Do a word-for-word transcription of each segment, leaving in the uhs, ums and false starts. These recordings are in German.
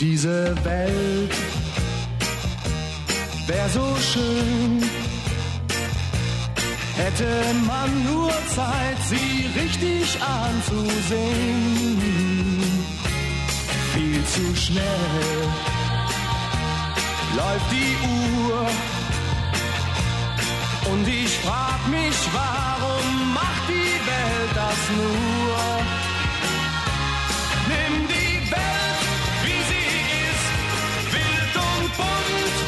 Diese Welt wär so schön, hätte man nur Zeit, sie richtig anzusehen. Viel zu schnell läuft die Uhr und ich frag mich, warum macht die Welt das nur? Nimm die Welt, wie sie ist, wild und bunt.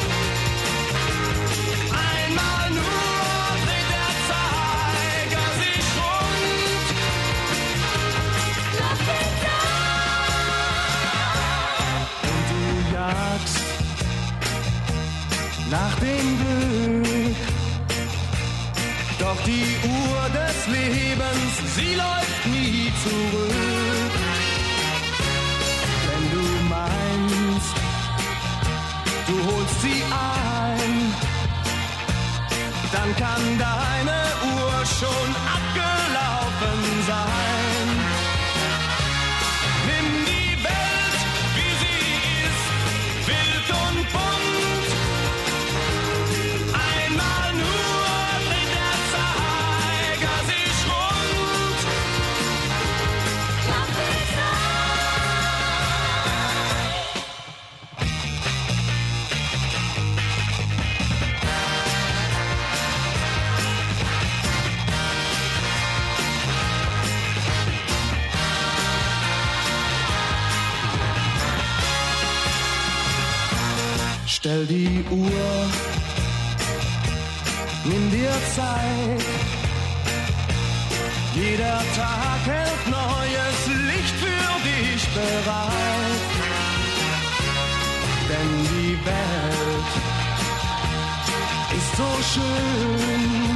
Einmal nur dreht der Zeiger sich rund. Lass ihn da. Und du jagst nach dem Glück. Doch die Uhr des Lebens, sie läuft nie zurück. Wenn du meinst, du holst sie ein, dann kann deine Uhr schon abgelaufen sein. Nimm die Welt, wie sie ist, wild und bunt. Einmal nur dreht der Zeiger sich rund. Lass mich Stell die Uhr, nimm dir Zeit. Jeder Tag hält neues Licht für dich bereit. Denn die Welt ist so schön.